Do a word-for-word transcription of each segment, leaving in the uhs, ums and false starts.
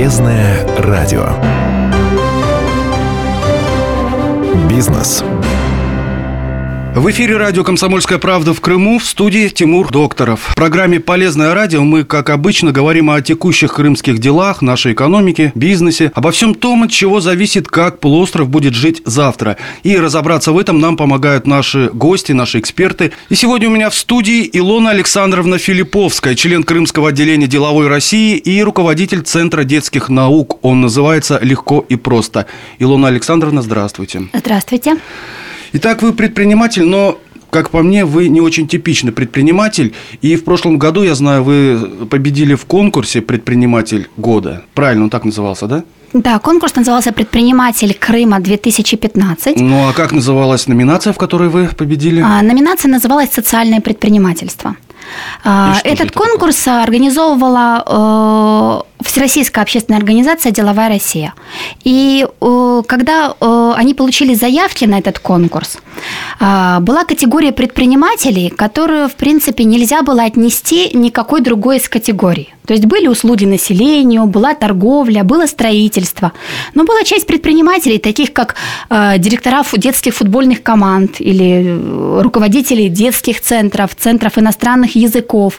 Полезное радио. Бизнес. В эфире радио «Комсомольская правда» в Крыму, в студии Тимур Докторов. В программе «Полезное радио» мы, как обычно, говорим о текущих крымских делах, нашей экономике, бизнесе, обо всем том, от чего зависит, как полуостров будет жить завтра. И разобраться в этом нам помогают наши гости, наши эксперты. И сегодня у меня в студии Илона Александровна Филипповская, член Крымского отделения «Деловой России» и руководитель Центра детских наук. Он называется «Легко и просто». Илона Александровна, здравствуйте. Здравствуйте. Итак, вы предприниматель, но, как по мне, вы не очень типичный предприниматель. И в прошлом году, я знаю, вы победили в конкурсе «Предприниматель года». Правильно он так назывался, да? Да, конкурс назывался «Предприниматель Крыма-две тысячи пятнадцать». Ну, а как называлась номинация, в которой вы победили? А, номинация называлась «Социальное предпринимательство». А, этот конкурс такое? организовывала э, Всероссийская общественная организация «Деловая Россия». И э, когда э, они получили заявки на этот конкурс, э, была категория предпринимателей, которую, в принципе, нельзя было отнести никакой другой из категорий. То есть были услуги населению, была торговля, было строительство. Но была часть предпринимателей, таких как э, директора детских футбольных команд или руководители детских центров, центров иностранных языков,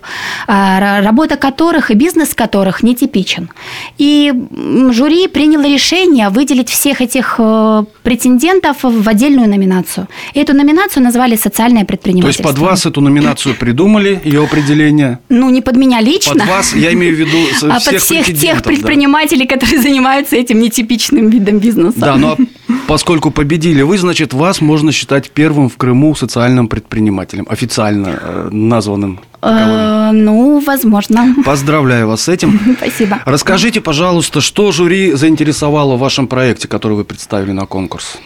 э, работа которых и бизнес которых нетипичен. И жюри приняло решение выделить всех этих э, претендентов в отдельную номинацию. И эту номинацию назвали «Социальное предпринимательство». То есть под вас эту номинацию придумали, ее определение? Ну, не под меня лично. Под вас, я имею в виду всех а под всех тех предпринимателей, да. которые занимаются этим нетипичным видом бизнеса. Да, но поскольку победили вы, значит, вас можно считать первым в Крыму социальным предпринимателем, официально э, названным. Э, ну, возможно. Поздравляю вас с этим. Спасибо. Расскажите, пожалуйста, что жюри заинтересовало в вашем проекте, который вы представили на конкурс?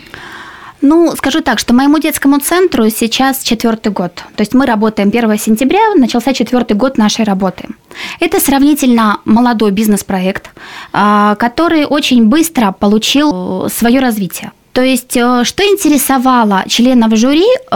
Ну, скажу так, что моему детскому центру сейчас четвертый год. То есть мы работаем первого сентября, начался четвертый год нашей работы. Это сравнительно молодой бизнес-проект, который очень быстро получил свое развитие. То есть, что интересовало членов жюри э,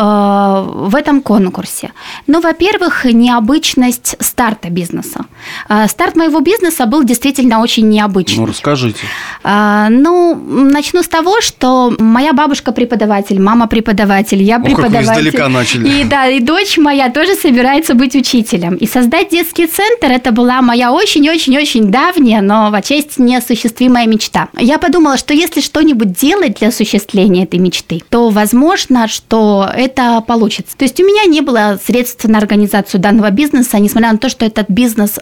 в этом конкурсе? Ну, во-первых, необычность старта бизнеса. Э, старт моего бизнеса был действительно очень необычный. Ну, расскажите. Э, ну, начну с того, что моя бабушка преподаватель, мама преподаватель, я преподаватель. О, как вы издалека начали. И, да, и дочь моя тоже собирается быть учителем. И создать детский центр – это была моя очень-очень-очень давняя, но в отчасти неосуществимая мечта. Я подумала, что если что-нибудь делать для осуществления этой мечты, то возможно, что это получится. То есть у меня не было средств на организацию данного бизнеса, несмотря на то, что этот бизнес,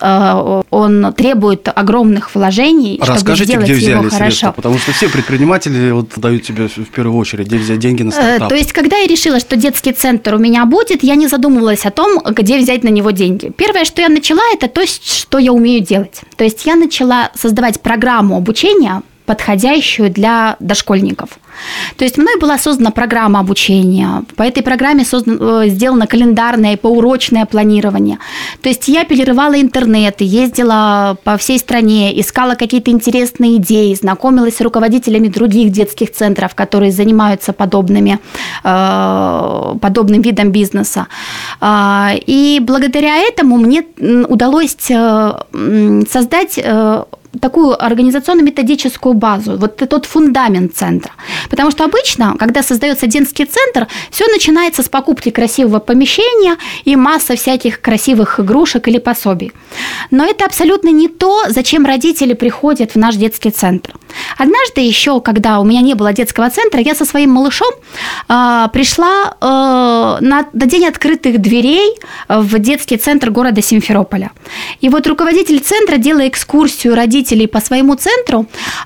он требует огромных вложений, Расскажите, чтобы сделать где взяли его хорошо. Средства? Потому что все предприниматели вот дают тебе в первую очередь, где взять деньги на стартап. То есть, когда я решила, что детский центр у меня будет, я не задумывалась о том, где взять на него деньги. Первое, что я начала, это то, что я умею делать. То есть я начала создавать программу обучения, подходящую для дошкольников. То есть мной была создана программа обучения. По этой программе создано, сделано календарное и поурочное планирование. То есть я перерывала интернет, ездила по всей стране, искала какие-то интересные идеи, знакомилась с руководителями других детских центров, которые занимаются подобными, подобным видом бизнеса. И благодаря этому мне удалось создать такую организационно-методическую базу, вот тот фундамент центра. Потому что обычно, когда создается детский центр, все начинается с покупки красивого помещения и масса всяких красивых игрушек или пособий. Но это абсолютно не то, зачем родители приходят в наш детский центр. Однажды еще, когда у меня не было детского центра, я со своим малышом э, пришла э, на, на день открытых дверей в детский центр города Симферополя. И вот руководитель центра, делая экскурсию родителей по своему центру,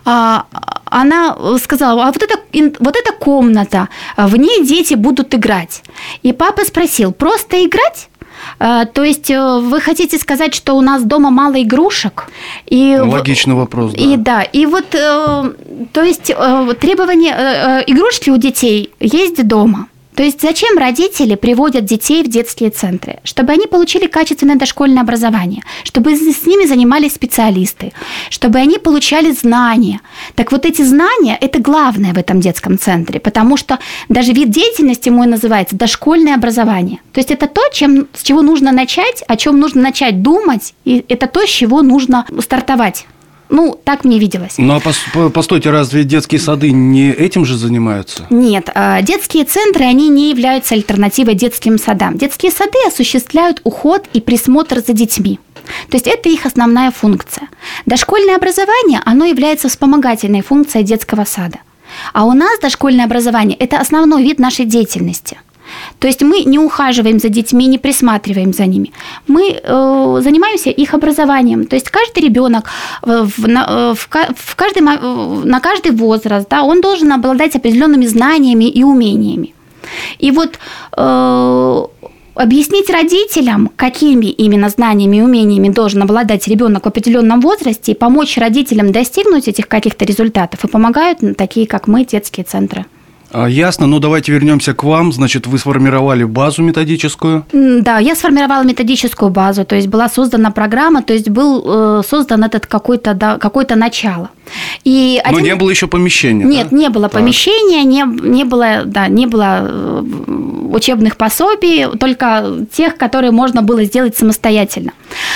она сказала: а вот эта, вот эта комната, в ней дети будут играть. И папа спросил: просто играть? То есть вы хотите сказать, что у нас дома мало игрушек? И, логичный вопрос, да. И да, и вот, то есть требования, игрушки у детей есть дома. То есть зачем родители приводят детей в детские центры? Чтобы они получили качественное дошкольное образование, чтобы с ними занимались специалисты, чтобы они получали знания. Так вот эти знания – это главное в этом детском центре, потому что даже вид деятельности мой называется дошкольное образование. То есть это то, чем, с чего нужно начать, о чем нужно начать думать, и это то, с чего нужно стартовать. Ну, так мне виделось. Ну, а постойте, разве детские сады не этим же занимаются? Нет, детские центры, они не являются альтернативой детским садам. Детские сады осуществляют уход и присмотр за детьми. То есть это их основная функция. Дошкольное образование, оно является вспомогательной функцией детского сада. А у нас дошкольное образование – это основной вид нашей деятельности. То есть мы не ухаживаем за детьми, не присматриваем за ними. Мы э, занимаемся их образованием. То есть каждый ребенок в, в, в каждый, на каждый возраст, да, он должен обладать определенными знаниями и умениями. И вот э, объяснить родителям, какими именно знаниями и умениями должен обладать ребенок в определенном возрасте, и помочь родителям достигнуть этих каких-то результатов, и помогают такие, как мы, детские центры. Ясно, ну давайте вернемся к вам. Значит, вы сформировали базу методическую? Да, я сформировала методическую базу, то есть была создана программа, то есть был создан этот какой-то, да, какое-то начало. И Но один... не было еще помещения? Нет, да? не было так. помещения, не, не было, да, не было учебных пособий, только тех, которые можно было сделать самостоятельно.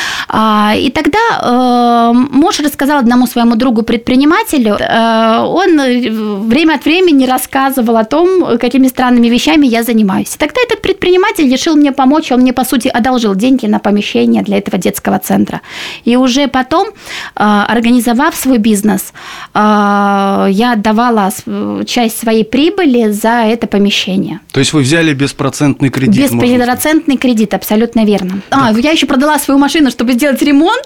И тогда муж рассказал одному своему другу-предпринимателю, он время от времени рассказывал о том, какими странными вещами я занимаюсь. И тогда этот предприниматель решил мне помочь, он мне, по сути, одолжил деньги на помещение для этого детского центра. И уже потом, организовав свой бизнес, я отдавала часть своей прибыли за это помещение. То есть вы взяли беспроцентный кредит? Беспроцентный кредит, абсолютно верно. А, я еще продала свою машину, чтобы сделать ремонт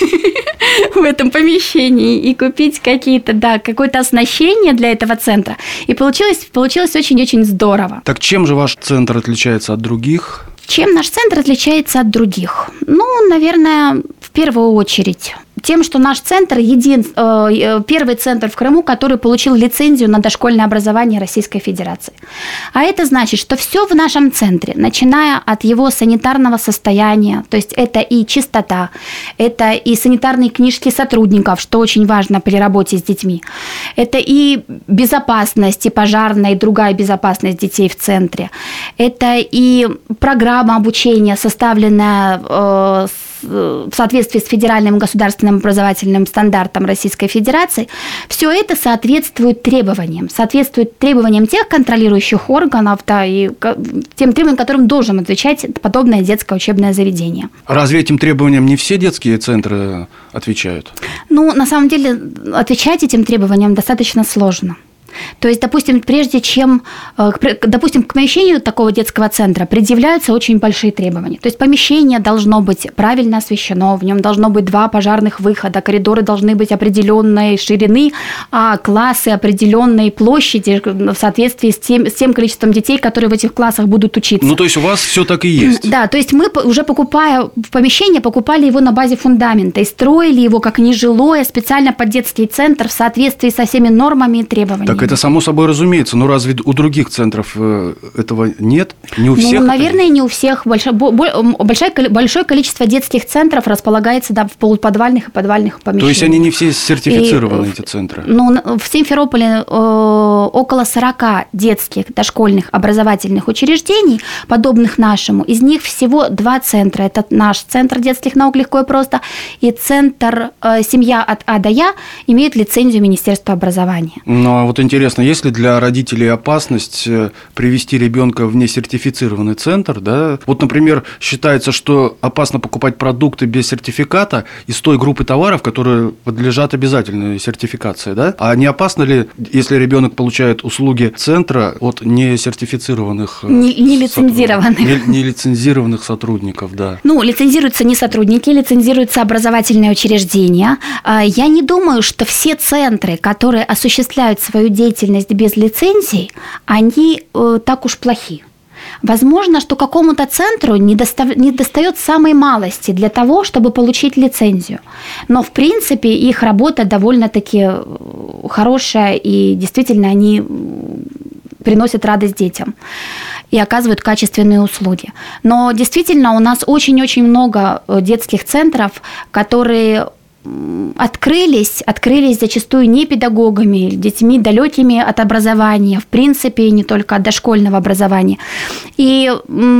в этом помещении и купить какие-то, да, какое-то оснащение для этого центра. И получилось, получилось очень-очень здорово. Так чем же ваш центр отличается от других? Чем наш центр отличается от других? Ну, наверное, в первую очередь тем, что наш центр един... первый центр в Крыму, который получил лицензию на дошкольное образование Российской Федерации. А это значит, что все в нашем центре, начиная от его санитарного состояния, то есть это и чистота, это и санитарные книжки сотрудников, что очень важно при работе с детьми, это и безопасность, и пожарная, и другая безопасность детей в центре, это и программа обучения, составленная э, в соответствии с федеральным государственным образовательным стандартом Российской Федерации, все это соответствует требованиям, соответствует требованиям тех контролирующих органов, да, и тем требованиям, которым должен отвечать подобное детское учебное заведение. Разве этим требованиям не все детские центры отвечают? Ну, на самом деле, отвечать этим требованиям достаточно сложно. То есть, допустим, прежде чем, допустим, к помещению такого детского центра предъявляются очень большие требования. То есть помещение должно быть правильно освещено, в нем должно быть два пожарных выхода, коридоры должны быть определенной ширины, а классы определенной площади в соответствии с тем, с тем количеством детей, которые в этих классах будут учиться. Ну, то есть у вас все так и есть? Да, то есть мы, уже покупая помещение, покупали его на базе фундамента и строили его как нежилое специально под детский центр в соответствии со всеми нормами и требованиями. Так это само собой разумеется, но разве у других центров этого нет? Не у всех? Ну, наверное, не у всех. Большое, большое, большое количество детских центров располагается, да, в полуподвальных и подвальных помещениях. То есть они не все сертифицированы, и, эти центры? Ну, в Симферополе э, около сорок детских дошкольных образовательных учреждений, подобных нашему. Из них всего два центра. Это наш центр детских наук «Легко и просто» и центр э, «Семья от А до Я» имеют лицензию Министерства образования. Ну, а вот интересно, есть ли для родителей опасность привести ребенка в несертифицированный центр? Да? Вот, например, считается, что опасно покупать продукты без сертификата из той группы товаров, которые подлежат обязательной сертификации. Да? А не опасно ли, если ребенок получает услуги центра от несертифицированных, не, не лицензированных. Не, не лицензированных сотрудников? Да. Ну, лицензируются не сотрудники, лицензируются образовательные учреждения. Я не думаю, что все центры, которые осуществляют свою деятельность без лицензий, они э, так уж плохи. Возможно, что какому-то центру не, достав... не достает самой малости для того, чтобы получить лицензию. Но, в принципе, их работа довольно-таки хорошая, и действительно они приносят радость детям и оказывают качественные услуги. Но действительно у нас очень-очень много детских центров, которые открылись, открылись зачастую не педагогами, детьми далекими от образования, в принципе, не только от дошкольного образования. И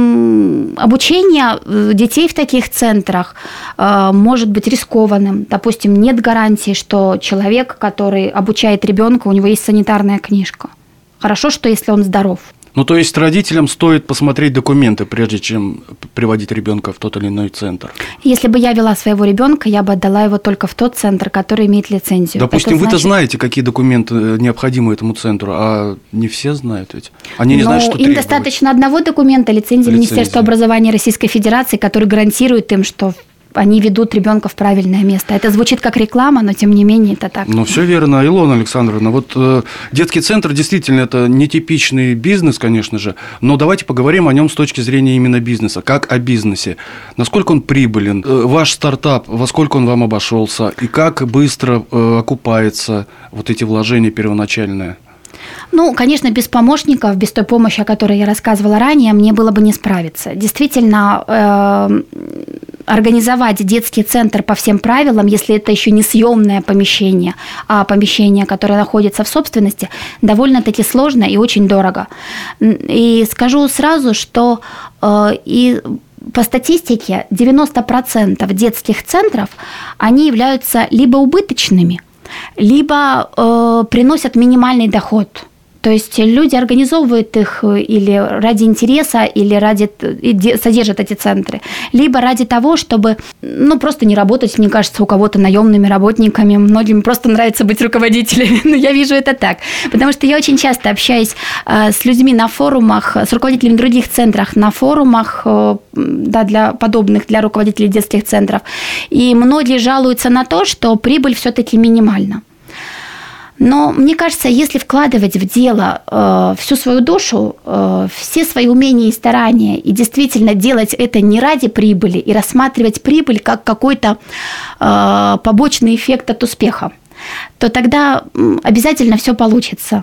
обучение детей в таких центрах может быть рискованным. Допустим, нет гарантии, что человек, который обучает ребенка, у него есть санитарная книжка. Хорошо, что если он здоров. Ну, то есть родителям стоит посмотреть документы, прежде чем приводить ребенка в тот или иной центр. Если бы я вела своего ребенка, я бы отдала его только в тот центр, который имеет лицензию. Допустим, Это вы-то значит... знаете, какие документы необходимы этому центру, а не все знают ведь. Они не Но знают, что им требовать. достаточно одного документа, лицензии Министерства образования Российской Федерации, который гарантирует им, что они ведут ребенка в правильное место. Это звучит как реклама, но тем не менее это так. Ну, все верно, Илона Александровна. Вот э, детский центр действительно это нетипичный бизнес, конечно же, но давайте поговорим о нем с точки зрения именно бизнеса, как о бизнесе. Насколько он прибылен, э, ваш стартап, во сколько он вам обошелся, и как быстро э, окупается вот эти вложения первоначальные? Ну, конечно, без помощников, без той помощи, о которой я рассказывала ранее, мне было бы не справиться. Действительно, э, организовать детский центр по всем правилам, если это еще не съемное помещение, а помещение, которое находится в собственности, довольно-таки сложно и очень дорого. И скажу сразу, что э, и по статистике девяносто процентов детских центров, они являются либо убыточными, либо э, приносят минимальный доход. То есть люди организовывают их или ради интереса, или ради содержат эти центры, либо ради того, чтобы ну, просто не работать, мне кажется, у кого-то наемными работниками. Многим просто нравится быть руководителями, но я вижу это так. Потому что я очень часто общаюсь с людьми на форумах, с руководителями других центров, на форумах да, для подобных, для руководителей детских центров. И многие жалуются на то, что прибыль все-таки минимальна. Но мне кажется, если вкладывать в дело э, всю свою душу, э, все свои умения и старания, и действительно делать это не ради прибыли, и рассматривать прибыль как какой-то э, побочный эффект от успеха, то тогда обязательно все получится.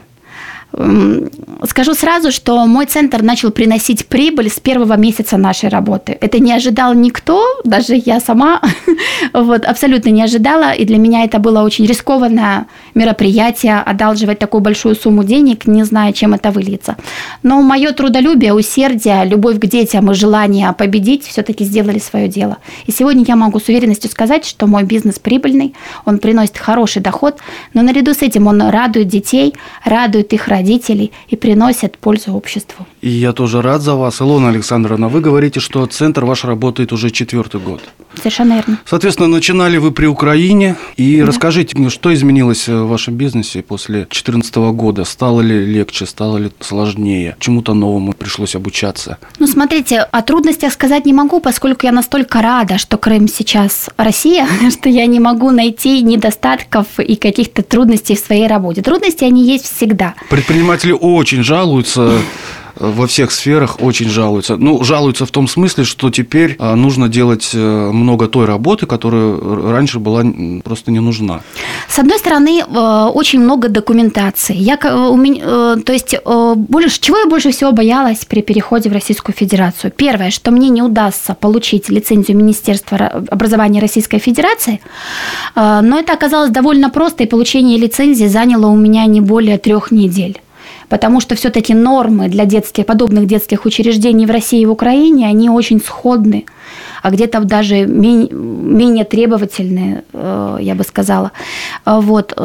Скажу сразу, что мой центр начал приносить прибыль с первого месяца нашей работы. Это не ожидал никто, даже я сама вот, абсолютно не ожидала. И для меня это было очень рискованное мероприятие, одалживать такую большую сумму денег, не зная, чем это выльется. Но мое трудолюбие, усердие, любовь к детям и желание победить все-таки сделали свое дело. И сегодня я могу с уверенностью сказать, что мой бизнес прибыльный, он приносит хороший доход, но наряду с этим он радует детей, радует их родителей, родителей и приносят пользу обществу. И я тоже рад за вас. Илона Александровна, вы говорите, что центр ваш работает уже четвертый год. Совершенно верно. Соответственно, начинали вы при Украине. И да. Расскажите мне, что изменилось в вашем бизнесе после две тысячи четырнадцатого года? Стало ли легче, стало ли сложнее? Чему-то новому пришлось обучаться? Ну, смотрите, о трудностях сказать не могу, поскольку я настолько рада, что Крым сейчас Россия, что я не могу найти недостатков и каких-то трудностей в своей работе. Трудности, они есть всегда. Предприниматели очень жалуются, во всех сферах очень жалуются. Ну, жалуются в том смысле, что теперь нужно делать много той работы, которая раньше была просто не нужна. С одной стороны, очень много документации. Я, у меня, то есть, больше, чего я больше всего боялась при переходе в Российскую Федерацию? Первое, что мне не удастся получить лицензию Министерства образования Российской Федерации, но это оказалось довольно просто, и получение лицензии заняло у меня не более трех недель. Потому что все-таки нормы для детских, подобных детских учреждений в России и в Украине, они очень сходны, а где-то даже менее, менее требовательные, я бы сказала. Вот.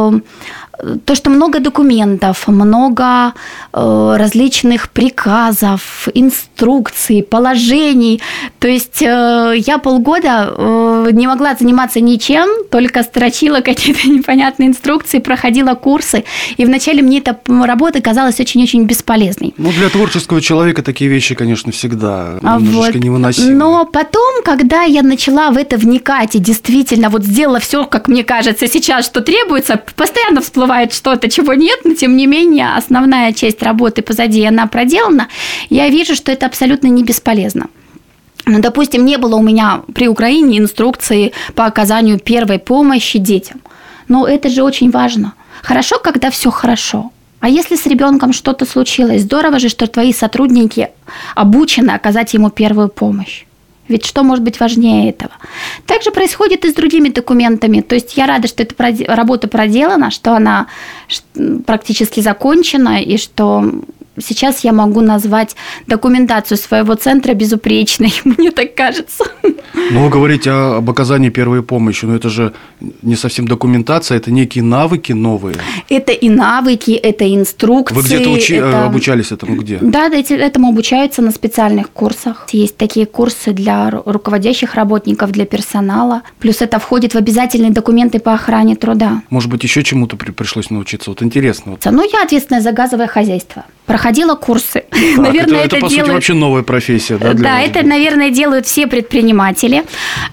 То, что много документов, много различных приказов, инструкций, положений. То есть я полгода не могла заниматься ничем, только строчила какие-то непонятные инструкции, проходила курсы. И вначале мне эта работа казалась очень-очень бесполезной. Ну, для творческого человека такие вещи, конечно, всегда немножечко вот. невыносимы. Но потом, когда я начала в это вникать и действительно вот сделала все, как мне кажется сейчас, что требуется, постоянно всплывает что-то, чего нет, но тем не менее основная часть работы позади, она проделана, я вижу, что это абсолютно не бесполезно. Ну, допустим, не было у меня при Украине инструкции по оказанию первой помощи детям. Но это же очень важно. Хорошо, когда все хорошо. А если с ребенком что-то случилось, здорово же, что твои сотрудники обучены оказать ему первую помощь. Ведь что может быть важнее этого? Также происходит и с другими документами. То есть я рада, что эта работа проделана, что она практически закончена, и что сейчас я могу назвать документацию своего центра безупречной, мне так кажется. Ну, вы говорите об оказании первой помощи, но это же не совсем документация, это некие навыки новые. Это и навыки, это и инструкции. Вы где-то учи... это... обучались этому где? Да, этому обучаются на специальных курсах. Есть такие курсы для руководящих работников, для персонала. Плюс это входит в обязательные документы по охране труда. Может быть, еще чему-то пришлось научиться? Вот интересно. Ну, я ответственная за газовое хозяйство. Проходила курсы. Так, наверное, это, это, это по делают... сути, вообще новая профессия. Да, для да вас? Это, наверное, делают все предприниматели,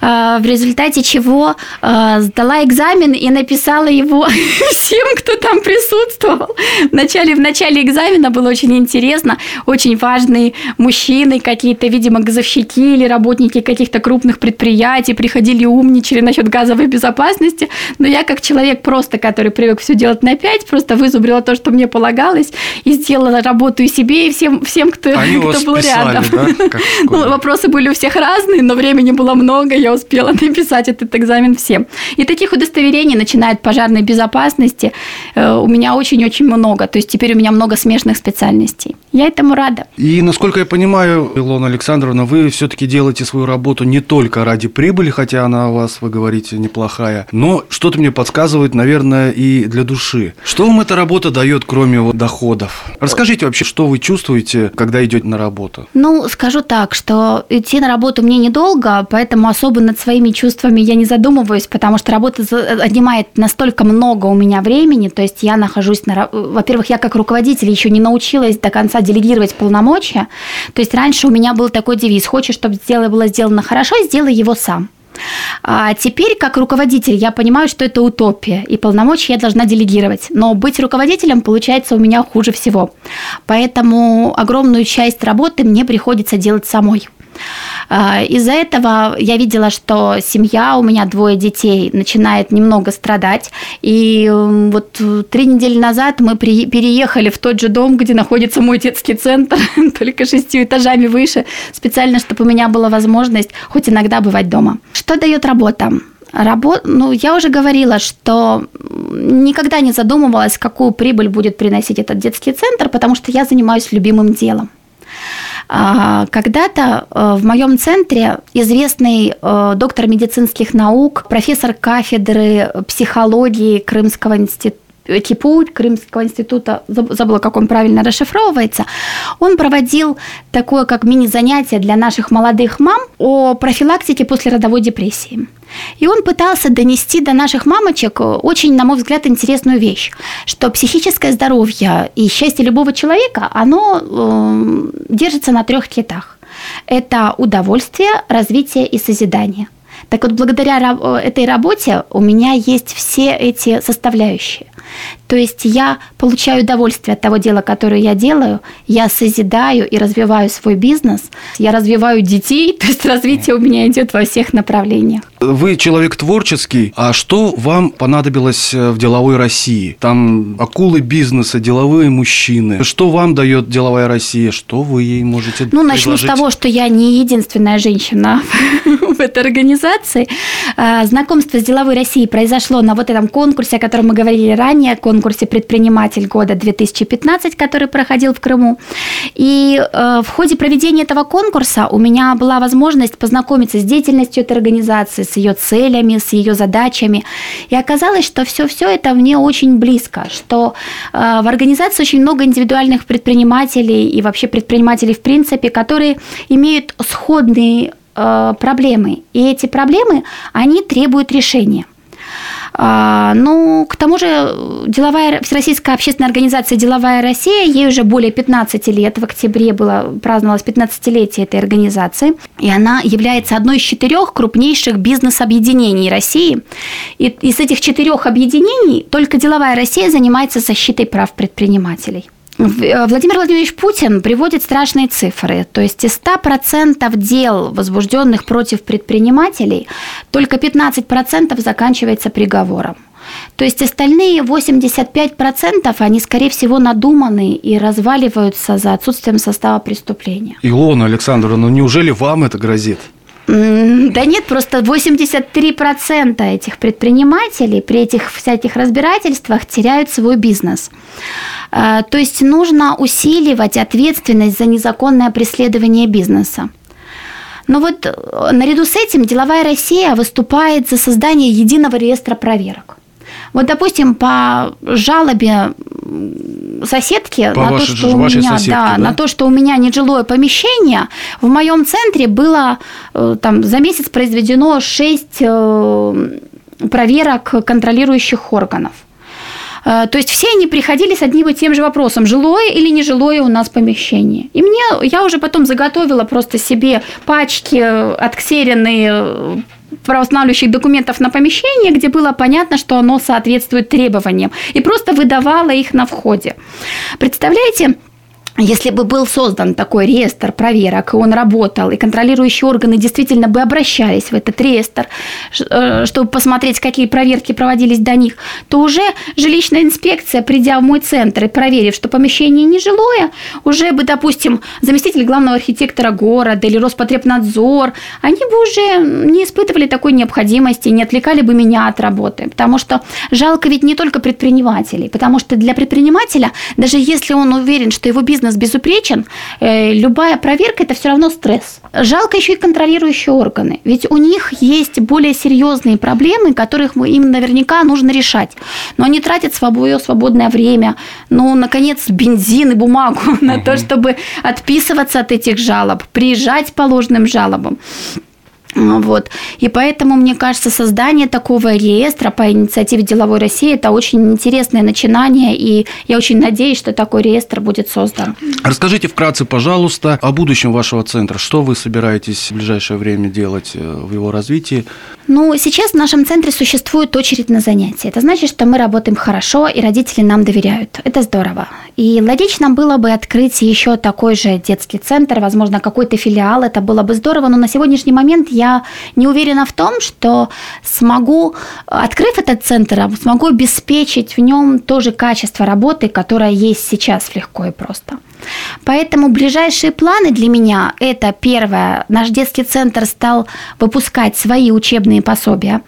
в результате чего сдала экзамен и написала его всем, кто там присутствовал. В начале, в начале экзамена было очень интересно, очень важные мужчины, какие-то, видимо, газовщики или работники каких-то крупных предприятий приходили, умничали насчет газовой безопасности, но я, как человек просто, который привык все делать на пять, просто вызубрила то, что мне полагалось, и сделала работу и себе, и всем, всем кто, кто был писали, рядом. Да? Ну, вопросы были у всех разные, но времени было много, я успела написать этот экзамен всем. И таких удостоверений, начиная от пожарной безопасности, у меня очень-очень много. То есть теперь у меня много смежных специальностей. Я этому рада. И, насколько я понимаю, Илона Александровна, вы все-таки делаете свою работу не только ради прибыли, хотя она у вас, вы говорите, неплохая, но что-то мне подсказывает, наверное, и для души. Что вам эта работа дает, кроме вот доходов? Расскажите вообще, что вы чувствуете, когда идете на работу? Ну, скажу так, что идти на работу мне недолго, поэтому особо над своими чувствами я не задумываюсь, потому что работа занимает настолько много у меня времени, то есть я нахожусь на... Во-первых, я как руководитель еще не научилась до конца делегировать полномочия, то есть раньше у меня был такой девиз: хочешь, чтобы дело было сделано хорошо, сделай его сам. А теперь, как руководитель, я понимаю, что это утопия, и полномочия я должна делегировать. Но быть руководителем получается у меня хуже всего. Поэтому огромную часть работы мне приходится делать самой. Из-за этого я видела, что семья, у меня двое детей, начинает немного страдать. И вот три недели назад мы при, переехали в тот же дом, где находится мой детский центр, только шестью этажами выше, специально, чтобы у меня была возможность хоть иногда бывать дома. Что дает работа? Работ... Ну, я уже говорила, что никогда не задумывалась, какую прибыль будет приносить этот детский центр, потому что я занимаюсь любимым делом. Когда-то в моем центре известный доктор медицинских наук, профессор кафедры психологии Крымского института, КИПУ, Крымского института, забыла, как он правильно расшифровывается, он проводил такое, как мини-занятие для наших молодых мам о профилактике послеродовой депрессии. И он пытался донести до наших мамочек очень, на мой взгляд, интересную вещь, что психическое здоровье и счастье любого человека, оно э, держится на трех китах. Это удовольствие, развитие и созидание. Так вот, благодаря этой работе у меня есть все эти составляющие. То есть я получаю удовольствие от того дела, которое я делаю, я созидаю и развиваю свой бизнес, я развиваю детей, то есть развитие у меня идет во всех направлениях. Вы человек творческий, а что вам понадобилось в деловой России? Там акулы бизнеса, деловые мужчины. Что вам дает деловая Россия? Что вы ей можете Ну, предложить? начну с того, что я не единственная женщина в этой организации. Знакомство с деловой Россией произошло на вот этом конкурсе, о котором мы говорили ранее, конкурсе «Предприниматель года две тысячи пятнадцать», который проходил в Крыму. И в ходе проведения этого конкурса у меня была возможность познакомиться с деятельностью этой организации, с ее целями, с ее задачами. И оказалось, что все-все это мне очень близко, что в организации очень много индивидуальных предпринимателей и вообще предпринимателей в принципе, которые имеют сходные проблемы. И эти проблемы, они требуют решения. Ну, к тому же, деловая, Всероссийская общественная организация «Деловая Россия», ей уже более пятнадцати лет, в октябре было, праздновалось пятнадцатилетие этой организации, и она является одной из четырех крупнейших бизнес-объединений России. И из этих четырех объединений только «Деловая Россия» занимается защитой прав предпринимателей. Владимир Владимирович Путин приводит страшные цифры. То есть из ста процентов дел, возбужденных против предпринимателей, только пятнадцать процентов заканчивается приговором. То есть остальные восемьдесят пять процентов, они, скорее всего, надуманы и разваливаются за отсутствием состава преступления. Илона Александровна, ну неужели вам это грозит? Да нет, просто восемьдесят три процента этих предпринимателей при этих всяких разбирательствах теряют свой бизнес. То есть нужно усиливать ответственность за незаконное преследование бизнеса. Но вот наряду с этим деловая Россия выступает за создание единого реестра проверок. Вот, допустим, по жалобе соседки по на, вашей, то, что у вашей меня, соседке, да, да? на то, что у меня нежилое помещение, в моем центре было там, за месяц произведено шесть проверок контролирующих органов. То есть все они приходили с одним и тем же вопросом: жилое или нежилое у нас помещение. И мне, я уже потом заготовила просто себе пачки отксеренные правоустанавливающих документов на помещение, где было понятно, что оно соответствует требованиям, и просто выдавала их на входе. Представляете, если бы был создан такой реестр проверок, и он работал, и контролирующие органы действительно бы обращались в этот реестр, чтобы посмотреть, какие проверки проводились до них, то уже жилищная инспекция, придя в мой центр и проверив, что помещение нежилое, уже бы, допустим, заместитель главного архитектора города или Роспотребнадзор, они бы уже не испытывали такой необходимости, не отвлекали бы меня от работы. Потому что жалко ведь не только предпринимателей, потому что для предпринимателя, даже если он уверен, что его бизнес безупречен, любая проверка – это все равно стресс. Жалко еще и контролирующие органы, ведь у них есть более серьезные проблемы, которых им наверняка нужно решать. Но они тратят свое свободное время, ну, наконец, бензин и бумагу на угу. то, чтобы отписываться от этих жалоб, приезжать по ложным жалобам. Вот. И поэтому, мне кажется, создание такого реестра по инициативе Деловой России – это очень интересное начинание, и я очень надеюсь, что такой реестр будет создан. Расскажите вкратце, пожалуйста, о будущем вашего центра. Что вы собираетесь в ближайшее время делать в его развитии? Ну, сейчас в нашем центре существует очередь на занятия. Это значит, что мы работаем хорошо, и родители нам доверяют. Это здорово. И логично было бы открыть еще такой же детский центр, возможно, какой-то филиал. Это было бы здорово, но на сегодняшний момент я Я не уверена в том, что смогу, открыв этот центр, смогу обеспечить в нем то же качество работы, которое есть сейчас легко и просто. Поэтому ближайшие планы для меня – это первое. Наш детский центр стал выпускать свои учебные пособия.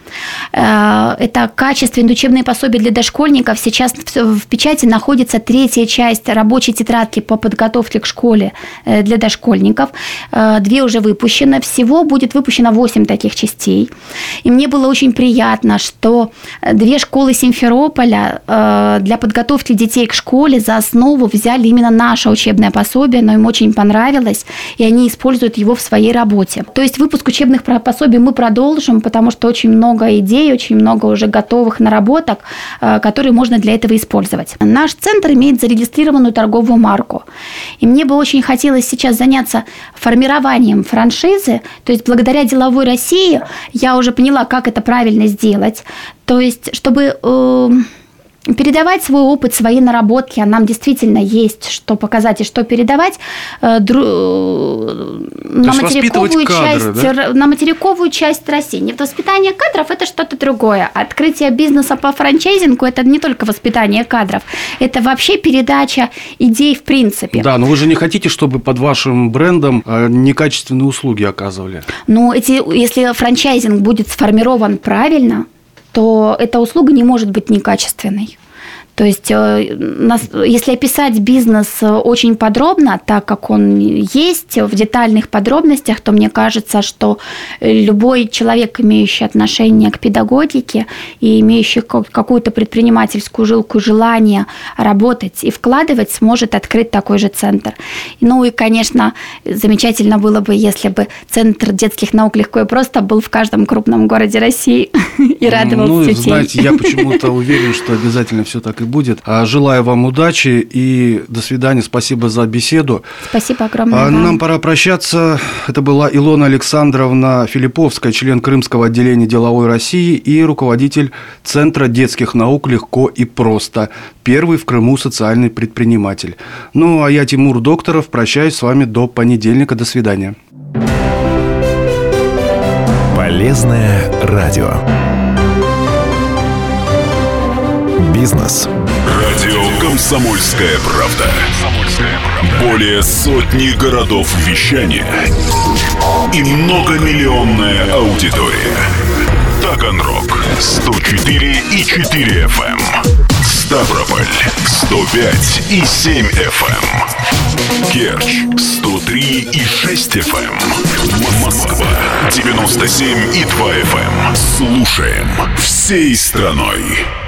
Это качественные учебные пособия для дошкольников. Сейчас в печати находится третья часть рабочей тетрадки по подготовке к школе для дошкольников. Две уже выпущены. Всего будет выпущено восемь таких частей. И мне было очень приятно, что две школы Симферополя для подготовки детей к школе за основу взяли именно наше учебное учебное пособие, но им очень понравилось, и они используют его в своей работе. То есть выпуск учебных пособий мы продолжим, потому что очень много идей, очень много уже готовых наработок, которые можно для этого использовать. Наш центр имеет зарегистрированную торговую марку, и мне бы очень хотелось сейчас заняться формированием франшизы, то есть благодаря Деловой России я уже поняла, как это правильно сделать, то есть чтобы э, передавать свой опыт, свои наработки, а нам действительно есть что показать и что передавать э, дру... на, материковую кадры, часть, да? на материковую часть России. Нет, воспитание кадров – это что-то другое. Открытие бизнеса по франчайзингу – это не только воспитание кадров, это вообще передача идей в принципе. Да, но вы же не хотите, чтобы под вашим брендом некачественные услуги оказывали? Ну, эти, если франчайзинг будет сформирован правильно, то эта услуга не может быть некачественной. То есть, если описать бизнес очень подробно, так как он есть в детальных подробностях, то мне кажется, что любой человек, имеющий отношение к педагогике и имеющий какую-то предпринимательскую жилку, желание работать и вкладывать, сможет открыть такой же центр. Ну и, конечно, замечательно было бы, если бы Центр детских наук «Легко и просто» был в каждом крупном городе России и радовал ну, детей. Знаете, я почему-то уверен, что обязательно все так и будет. Желаю вам удачи и до свидания. Спасибо за беседу. Спасибо огромное. Нам вам. пора прощаться. Это была Илона Александровна Филипповская, член Крымского отделения Деловой России и руководитель Центра детских наук «Легко и просто». Первый в Крыму социальный предприниматель. Ну, а я, Тимур Докторов, прощаюсь с вами до понедельника. До свидания. Полезное радио. Бизнес. Радио «Комсомольская правда». Более сотни городов вещания и многомиллионная аудитория. Таганрог сто четыре и четыре эф эм, Ставрополь сто пять и семь эф эм, Керчь сто три и шесть эф эм, Москва девяносто семь и два эф эм. Слушаем всей страной.